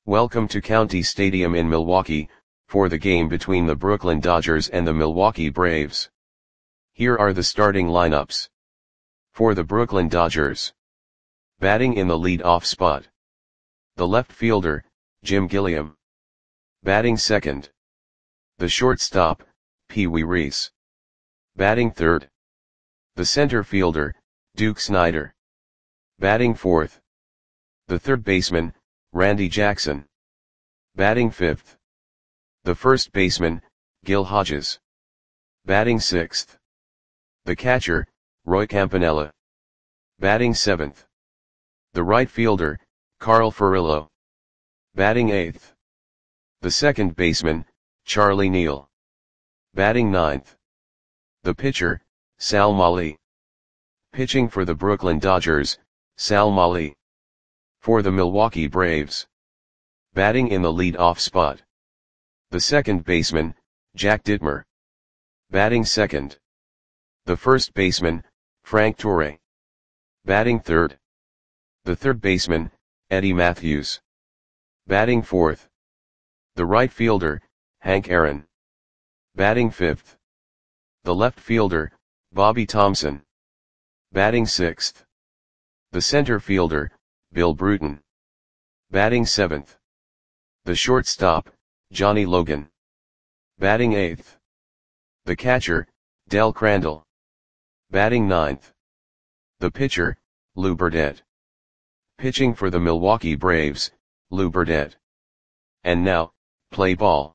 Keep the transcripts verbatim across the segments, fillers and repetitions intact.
Welcome to County Stadium in Milwaukee, for the game between the Brooklyn Dodgers and the Milwaukee Braves. Here are the starting lineups. For the Brooklyn Dodgers. Batting in the lead-off spot. The left fielder, Jim Gilliam. Batting second. The shortstop, Pee Wee Reese. Batting third. The center fielder, Duke Snider. Batting fourth. The third baseman, Randy Jackson. Batting fifth. The first baseman, Gil Hodges. Batting sixth. The catcher, Roy Campanella. Batting seventh. The right fielder, Carl Furillo. Batting eighth. The second baseman, Charlie Neal. Batting ninth. The pitcher, Sal Mali. Pitching for the Brooklyn Dodgers, Sal Mali. For the Milwaukee Braves. Batting in the lead-off spot. The second baseman, Jack Dittmer. Batting second. The first baseman, Frank Torre. Batting third. The third baseman, Eddie Matthews. Batting fourth. The right fielder, Hank Aaron. Batting fifth. The left fielder, Bobby Thompson. Batting sixth. The center fielder, Bill Bruton. Batting seventh. The shortstop, Johnny Logan. Batting eighth. The catcher, Del Crandall. Batting ninth. The pitcher, Lou Burdett. Pitching for the Milwaukee Braves, Lou Burdett. And now, play ball.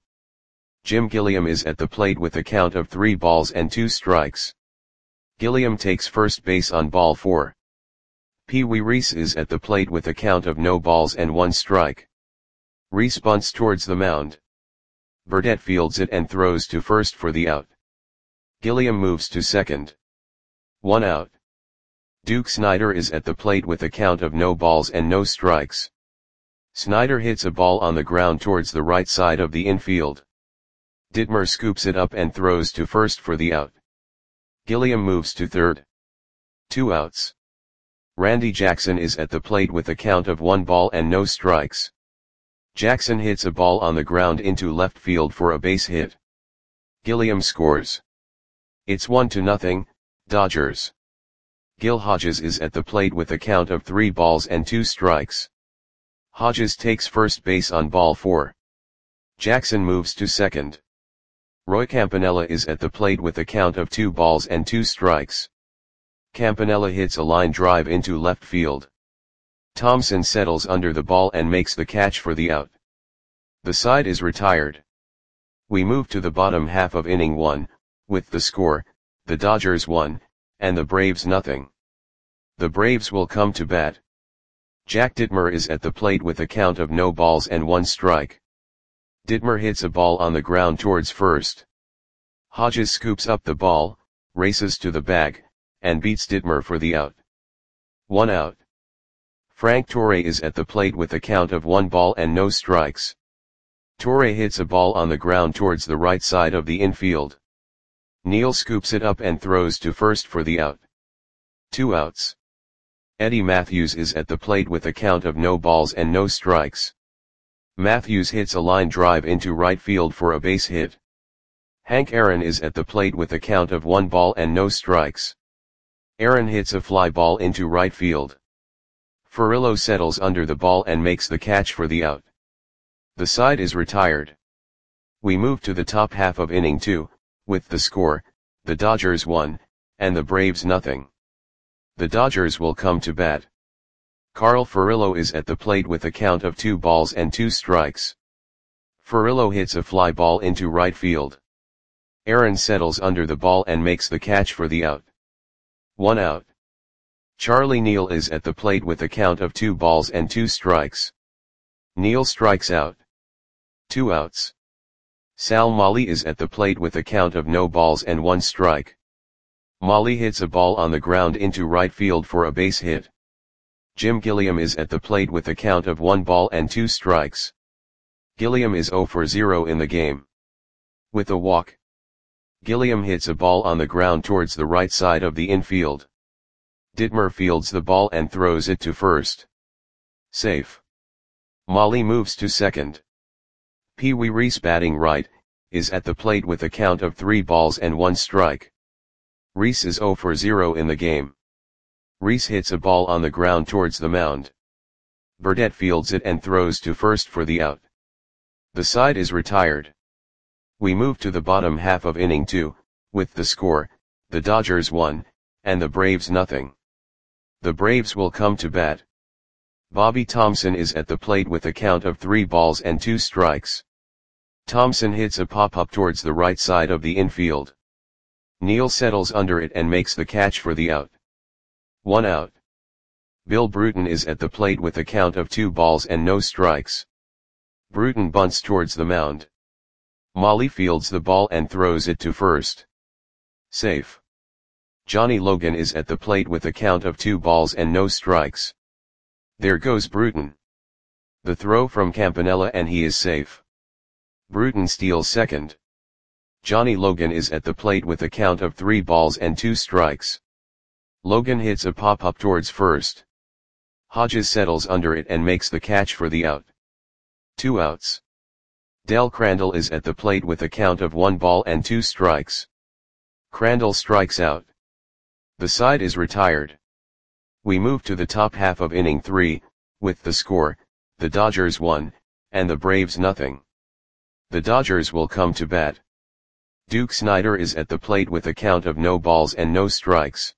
Jim Gilliam is at the plate with a count of three balls and two strikes. Gilliam takes first base on ball four. Pee Wee Reese is at the plate with a count of no balls and one strike. Reese bunts towards the mound. Burdett fields it and throws to first for the out. Gilliam moves to second. One out. Duke Snider is at the plate with a count of no balls and no strikes. Snider hits a ball on the ground towards the right side of the infield. Dittmer scoops it up and throws to first for the out. Gilliam moves to third. Two outs. Randy Jackson is at the plate with a count of one ball and no strikes. Jackson hits a ball on the ground into left field for a base hit. Gilliam scores. It's one to nothing, Dodgers. Gil Hodges is at the plate with a count of three balls and two strikes. Hodges takes first base on ball four. Jackson moves to second. Roy Campanella is at the plate with a count of two balls and two strikes. Campanella hits a line drive into left field. Thompson settles under the ball and makes the catch for the out. The side is retired. We move to the bottom half of inning one, with the score, the Dodgers one, and the Braves nothing. The Braves will come to bat. Jack Dittmer is at the plate with a count of no balls and one strike. Dittmer hits a ball on the ground towards first. Hodges scoops up the ball, races to the bag, and beats Dittmer for the out. One out. Frank Torre is at the plate with a count of one ball and no strikes. Torre hits a ball on the ground towards the right side of the infield. Neal scoops it up and throws to first for the out. Two outs. Eddie Matthews is at the plate with a count of no balls and no strikes. Matthews hits a line drive into right field for a base hit. Hank Aaron is at the plate with a count of one ball and no strikes. Aaron hits a fly ball into right field. Furillo settles under the ball and makes the catch for the out. The side is retired. We move to the top half of inning two, with the score, the Dodgers one, and the Braves nothing. The Dodgers will come to bat. Carl Furillo is at the plate with a count of two balls and two strikes. Furillo hits a fly ball into right field. Aaron settles under the ball and makes the catch for the out. One out. Charlie Neal is at the plate with a count of two balls and two strikes. Neal strikes out. Two outs. Sal Mali is at the plate with a count of no balls and one strike. Mali hits a ball on the ground into right field for a base hit. Jim Gilliam is at the plate with a count of one ball and two strikes. Gilliam is zero for zero in the game. With a walk. Gilliam hits a ball on the ground towards the right side of the infield. Dittmer fields the ball and throws it to first. Safe. Molly moves to second. Pee Wee Reese, batting right, is at the plate with a count of three balls and one strike. Reese is zero for zero in the game. Reese hits a ball on the ground towards the mound. Burdette fields it and throws to first for the out. The side is retired. We move to the bottom half of inning two, with the score, the Dodgers one, and the Braves nothing. The Braves will come to bat. Bobby Thomson is at the plate with a count of three balls and two strikes. Thomson hits a pop-up towards the right side of the infield. Neal settles under it and makes the catch for the out. One out. Bill Bruton is at the plate with a count of two balls and no strikes. Bruton bunts towards the mound. Molly fields the ball and throws it to first. Safe. Johnny Logan is at the plate with a count of two balls and no strikes. There goes Bruton. The throw from Campanella and he is safe. Bruton steals second. Johnny Logan is at the plate with a count of three balls and two strikes. Logan hits a pop-up towards first. Hodges settles under it and makes the catch for the out. Two outs. Del Crandall is at the plate with a count of one ball and two strikes. Crandall strikes out. The side is retired. We move to the top half of inning three, with the score, the Dodgers one, and the Braves nothing. The Dodgers will come to bat. Duke Snider is at the plate with a count of no balls and no strikes.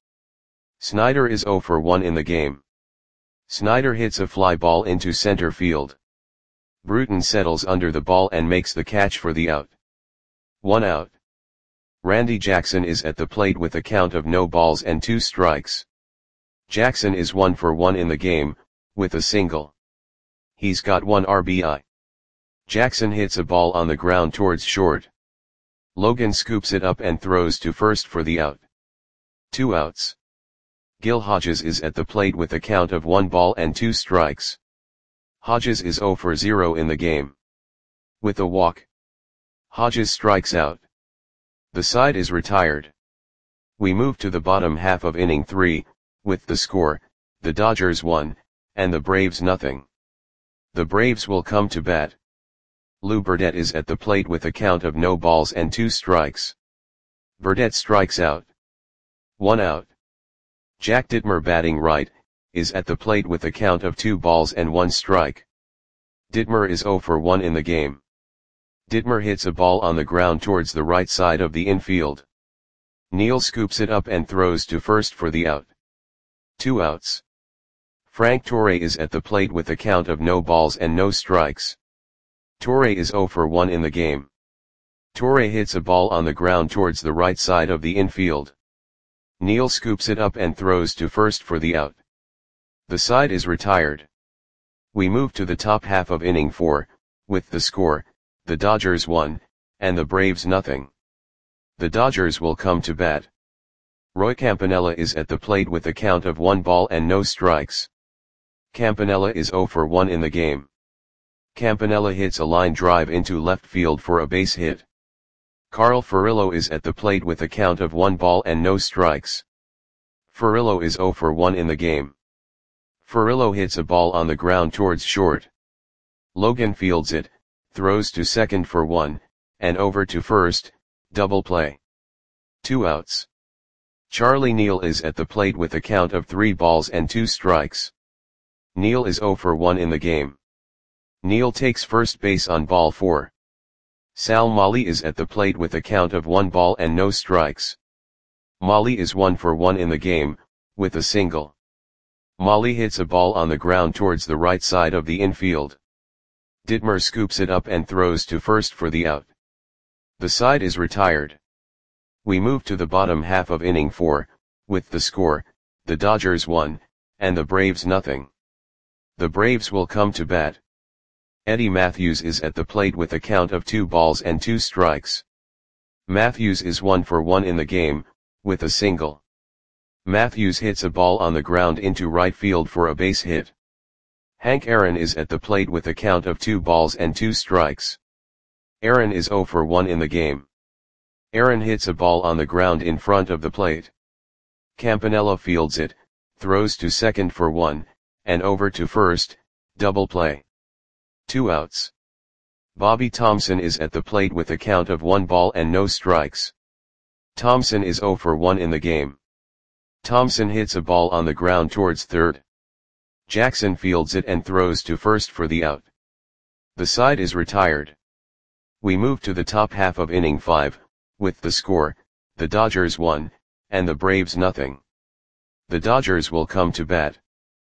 Snider is zero for one in the game. Snider hits a fly ball into center field. Bruton settles under the ball and makes the catch for the out. One out. Randy Jackson is at the plate with a count of no balls and two strikes. Jackson is one for one in the game, with a single. He's got one R B I. Jackson hits a ball on the ground towards short. Logan scoops it up and throws to first for the out. Two outs. Gil Hodges is at the plate with a count of one ball and two strikes. Hodges is zero for zero in the game. With a walk. Hodges strikes out. The side is retired. We move to the bottom half of inning three, with the score, the Dodgers one, and the Braves nothing. The Braves will come to bat. Lou Burdette is at the plate with a count of no balls and two strikes. Burdette strikes out. One out. Jack Dittmer, batting right, is at the plate with a count of two balls and one strike. Dittmer is zero for one in the game. Dittmer hits a ball on the ground towards the right side of the infield. Neal scoops it up and throws to first for the out. Two outs. Frank Torre is at the plate with a count of no balls and no strikes. Torre is zero for one in the game. Torre hits a ball on the ground towards the right side of the infield. Neal scoops it up and throws to first for the out. The side is retired. We move to the top half of inning four, with the score, the Dodgers one, and the Braves nothing. The Dodgers will come to bat. Roy Campanella is at the plate with a count of one ball and no strikes. Campanella is zero for one in the game. Campanella hits a line drive into left field for a base hit. Carl Furillo is at the plate with a count of one ball and no strikes. Furillo is zero for one in the game. Furillo hits a ball on the ground towards short. Logan fields it, throws to second for one, and over to first, double play. Two outs. Charlie Neal is at the plate with a count of three balls and two strikes. Neal is zero for one in the game. Neal takes first base on ball four. Sal Molly is at the plate with a count of one ball and no strikes. Molly is one for one in the game, with a single. Molly hits a ball on the ground towards the right side of the infield. Dittmer scoops it up and throws to first for the out. The side is retired. We move to the bottom half of inning four, with the score, the Dodgers one, and the Braves nothing. The Braves will come to bat. Eddie Matthews is at the plate with a count of two balls and two strikes. Matthews is one for one in the game, with a single. Matthews hits a ball on the ground into right field for a base hit. Hank Aaron is at the plate with a count of two balls and two strikes. Aaron is zero for one in the game. Aaron hits a ball on the ground in front of the plate. Campanella fields it, throws to second for one, and over to first, double play. Two outs. Bobby Thompson is at the plate with a count of one ball and no strikes. Thompson is oh for one in the game. Thompson hits a ball on the ground towards third. Jackson fields it and throws to first for the out. The side is retired. We move to the top half of inning five, with the score, the Dodgers one, and the Braves nothing. The Dodgers will come to bat.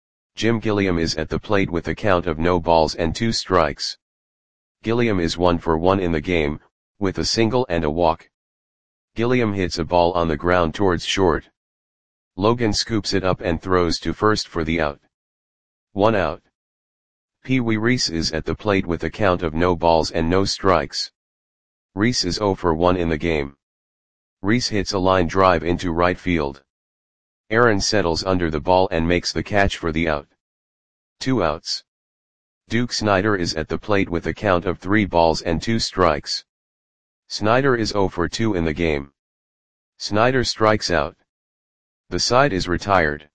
Jim Gilliam is at the plate with a count of no balls and two strikes. Gilliam is one for one in the game, with a single and a walk. Gilliam hits a ball on the ground towards short. Logan scoops it up and throws to first for the out. One out. Pee Wee Reese is at the plate with a count of no balls and no strikes. Reese is oh for one in the game. Reese hits a line drive into right field. Aaron settles under the ball and makes the catch for the out. Two outs. Duke Snider is at the plate with a count of three balls and two strikes. Snider is oh for two in the game. Snider strikes out. The side is retired.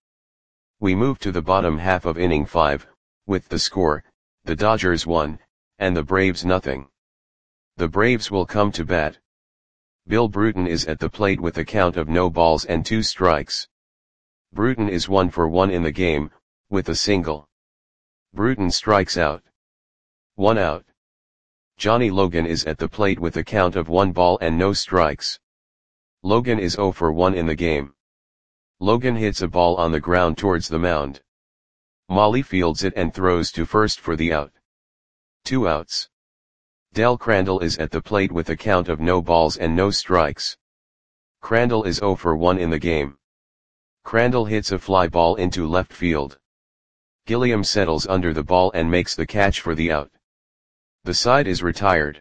We move to the bottom half of inning five, with the score, the Dodgers one, and the Braves nothing. The Braves will come to bat. Bill Bruton is at the plate with a count of no balls and two strikes. Bruton is one for one in the game, with a single. Bruton strikes out. One out. Johnny Logan is at the plate with a count of one ball and no strikes. Logan is oh for one in the game. Logan hits a ball on the ground towards the mound. Molly fields it and throws to first for the out. Two outs. Del Crandall is at the plate with a count of no balls and no strikes. Crandall is oh for one in the game. Crandall hits a fly ball into left field. Gilliam settles under the ball and makes the catch for the out. The side is retired.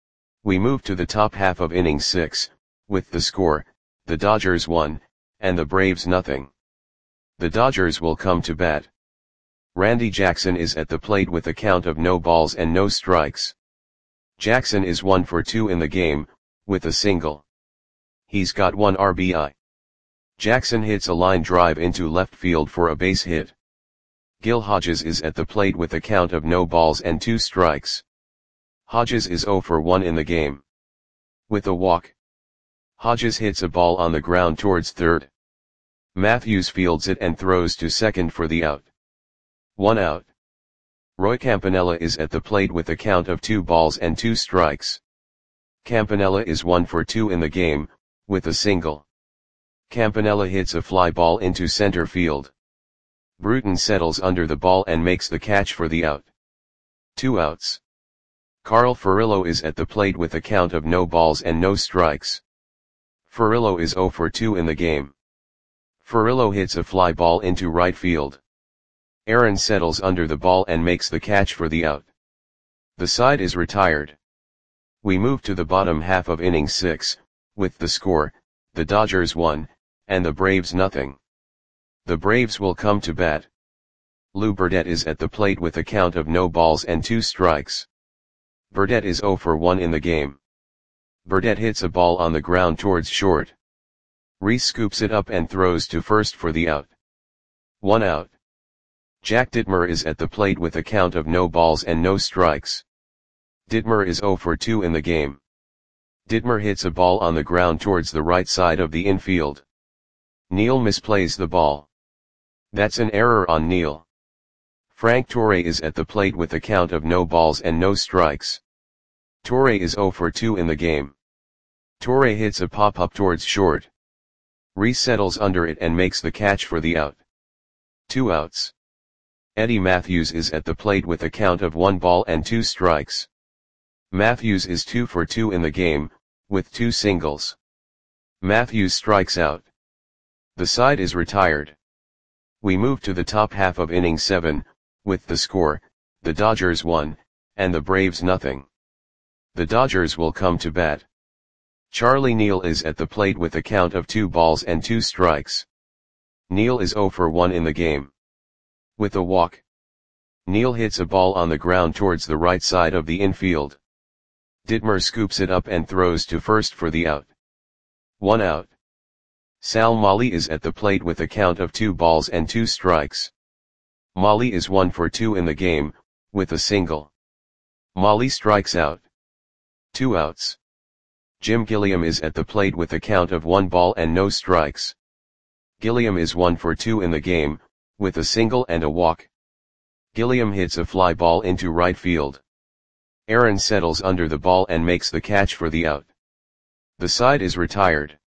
We move to the top half of inning six, with the score, the Dodgers one, and the Braves nothing. The Dodgers will come to bat. Randy Jackson is at the plate with a count of no balls and no strikes. Jackson is one for two in the game, with a single. He's got one R B I. Jackson hits a line drive into left field for a base hit. Gil Hodges is at the plate with a count of no balls and two strikes. Hodges is oh for one in the game. With a walk. Hodges hits a ball on the ground towards third. Matthews fields it and throws to second for the out. One out. Roy Campanella is at the plate with a count of two balls and two strikes. Campanella is one for two in the game, with a single. Campanella hits a fly ball into center field. Bruton settles under the ball and makes the catch for the out. Two outs. Carl Furillo is at the plate with a count of no balls and no strikes. Furillo is oh for two in the game. Furillo hits a fly ball into right field. Aaron settles under the ball and makes the catch for the out. The side is retired. We move to the bottom half of inning six, with the score, the Dodgers one, and the Braves nothing. The Braves will come to bat. Lou Burdette is at the plate with a count of no balls and two strikes. Burdette is oh for one in the game. Burdette hits a ball on the ground towards short. Reese scoops it up and throws to first for the out. One out. Jack Dittmer is at the plate with a count of no balls and no strikes. Dittmer is oh for two in the game. Dittmer hits a ball on the ground towards the right side of the infield. Neal misplays the ball. That's an error on Neal. Frank Torre is at the plate with a count of no balls and no strikes. Torre is oh for two in the game. Torre hits a pop-up towards short. Reese settles under it and makes the catch for the out. Two outs. Eddie Matthews is at the plate with a count of one ball and two strikes. Matthews is two for two in the game, with two singles. Matthews strikes out. The side is retired. We move to the top half of inning seven, with the score, the Dodgers one, and the Braves nothing. The Dodgers will come to bat. Charlie Neal is at the plate with a count of two balls and two strikes. Neal is oh for one in the game. With a walk. Neal hits a ball on the ground towards the right side of the infield. Dittmer scoops it up and throws to first for the out. One out. Sal Molly is at the plate with a count of two balls and two strikes. Molly is one for two in the game, with a single. Molly strikes out. Two outs. Jim Gilliam is at the plate with a count of one ball and no strikes. Gilliam is one for two in the game, with a single and a walk. Gilliam hits a fly ball into right field. Aaron settles under the ball and makes the catch for the out. The side is retired.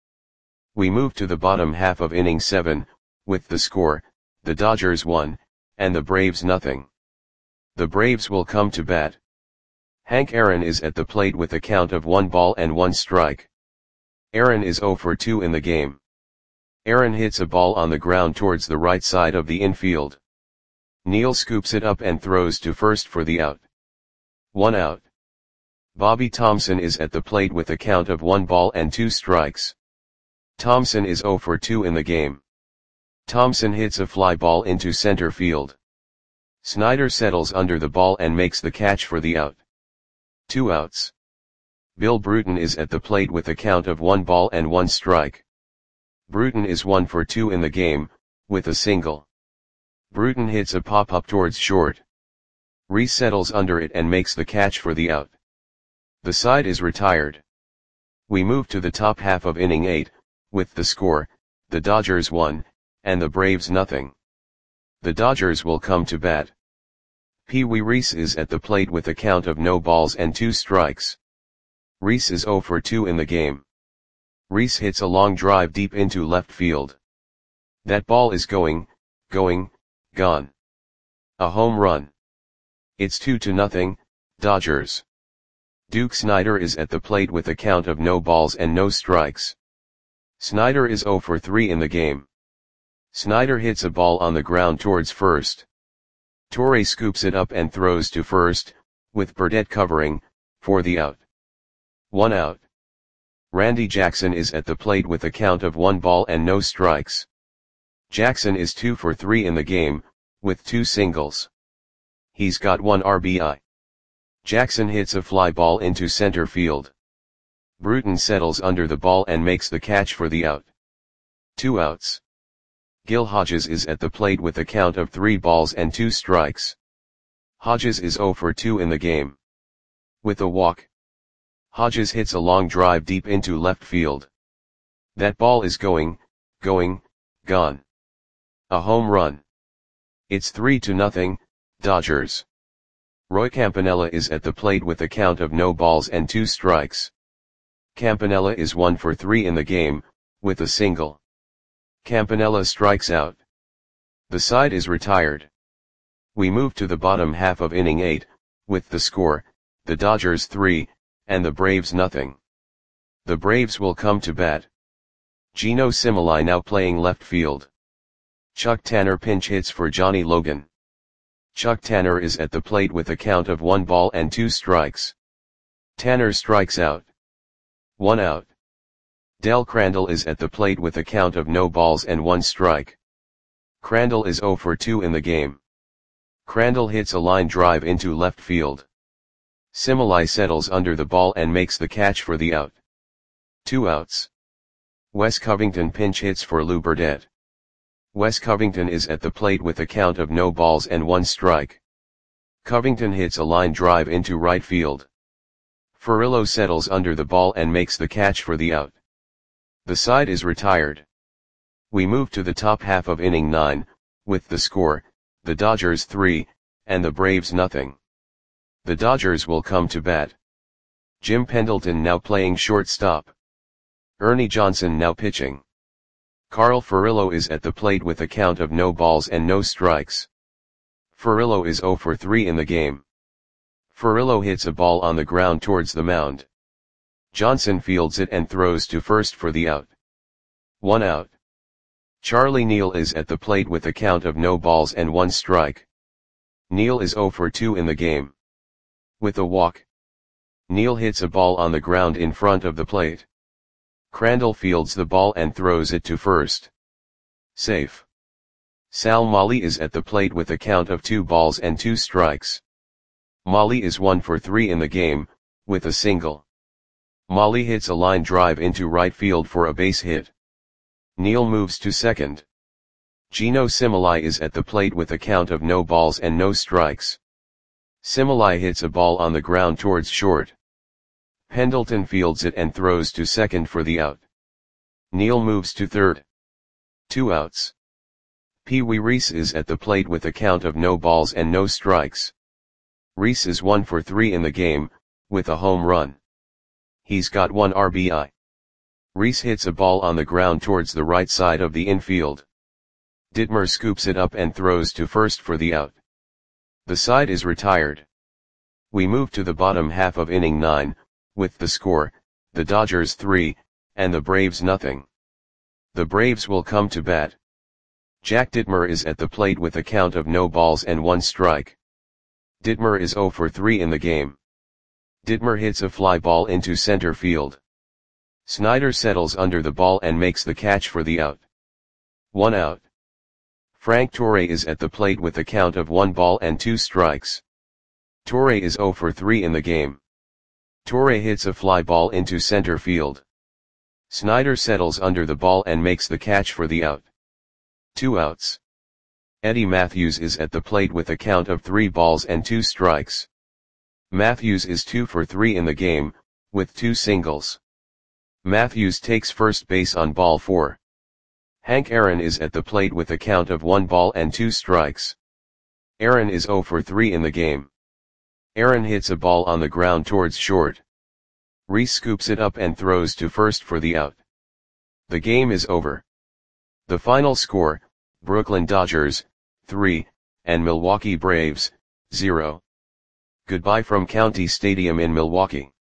We move to the bottom half of inning seven, with the score, the Dodgers one, and the Braves nothing. The Braves will come to bat. Hank Aaron is at the plate with a count of one ball and one strike. Aaron is zero for two in the game. Aaron hits a ball on the ground towards the right side of the infield. Neil scoops it up and throws to first for the out. One out. Bobby Thomson is at the plate with a count of one ball and two strikes. Thomson is zero for two in the game. Thomson hits a fly ball into center field. Snyder settles under the ball and makes the catch for the out. Two outs. Bill Bruton is at the plate with a count of one ball and one strike. Bruton is one for two in the game, with a single. Bruton hits a pop-up towards short. Reese settles under it and makes the catch for the out. The side is retired. We move to the top half of inning eight, with the score, the Dodgers one, and the Braves nothing. The Dodgers will come to bat. Pee Wee Reese is at the plate with a count of no balls and two strikes. Reese is zero for two in the game. Reese hits a long drive deep into left field. That ball is going, going, gone. A home run. It's two to nothing, Dodgers. Duke Snyder is at the plate with a count of no balls and no strikes. Snyder is zero for three in the game. Snyder hits a ball on the ground towards first. Torre scoops it up and throws to first, with Burdette covering, for the out. One out. Randy Jackson is at the plate with a count of one ball and no strikes. Jackson is two for three in the game, with two singles. He's got one R B I. Jackson hits a fly ball into center field. Bruton settles under the ball and makes the catch for the out. Two outs. Gil Hodges is at the plate with a count of three balls and two strikes. Hodges is zero for two in the game. With a walk. Hodges hits a long drive deep into left field. That ball is going, going, gone. A home run. It's three to nothing, Dodgers. Roy Campanella is at the plate with a count of no balls and two strikes. Campanella is one for three in the game, with a single. Campanella strikes out. The side is retired. We move to the bottom half of inning eight, with the score, the Dodgers three, and the Braves nothing. The Braves will come to bat. Gino Cimoli now playing left field. Chuck Tanner pinch hits for Johnny Logan. Chuck Tanner is at the plate with a count of one ball and two strikes. Tanner strikes out. One out. Del Crandall is at the plate with a count of no balls and one strike. Crandall is zero for two in the game. Crandall hits a line drive into left field. Cimoli settles under the ball and makes the catch for the out. Two outs. Wes Covington pinch hits for Lou Burdette. Wes Covington is at the plate with a count of no balls and one strike. Covington hits a line drive into right field. Furillo settles under the ball and makes the catch for the out. The side is retired. We move to the top half of inning nine, with the score, the Dodgers three, and the Braves nothing. The Dodgers will come to bat. Jim Pendleton now playing shortstop. Ernie Johnson now pitching. Carl Furillo is at the plate with a count of no balls and no strikes. Furillo is zero for three in the game. Furillo hits a ball on the ground towards the mound. Johnson fields it and throws to first for the out. One out. Charlie Neal is at the plate with a count of no balls and one strike. Neal is zero for two in the game. With a walk. Neal hits a ball on the ground in front of the plate. Crandall fields the ball and throws it to first. Safe. Sal Molly is at the plate with a count of two balls and two strikes. Molly is one for three in the game, with a single. Molly hits a line drive into right field for a base hit. Neal moves to second. Gino Cimoli is at the plate with a count of no balls and no strikes. Similai hits a ball on the ground towards short. Pendleton fields it and throws to second for the out. Neal moves to third. Two outs. Pee Wee Reese is at the plate with a count of no balls and no strikes. Reese is one for three in the game, with a home run. He's got one R B I. Reese hits a ball on the ground towards the right side of the infield. Ditmer scoops it up and throws to first for the out. The side is retired. We move to the bottom half of inning nine, with the score, the Dodgers three, and the Braves nothing. The Braves will come to bat. Jack Ditmer is at the plate with a count of no balls and one strike. Ditmer is zero for three in the game. Ditmer hits a fly ball into center field. Snyder settles under the ball and makes the catch for the out. One out. Frank Torre is at the plate with a count of one ball and two strikes. Torre is zero for three in the game. Torre hits a fly ball into center field. Snyder settles under the ball and makes the catch for the out. Two outs. Eddie Matthews is at the plate with a count of three balls and two strikes. Matthews is two for three in the game, with two singles. Matthews takes first base on ball four. Hank Aaron is at the plate with a count of one ball and two strikes. Aaron is zero for three in the game. Aaron hits a ball on the ground towards short. Reese scoops it up and throws to first for the out. The game is over. The final score, Brooklyn Dodgers, three, and Milwaukee Braves, zero. Goodbye from County Stadium in Milwaukee.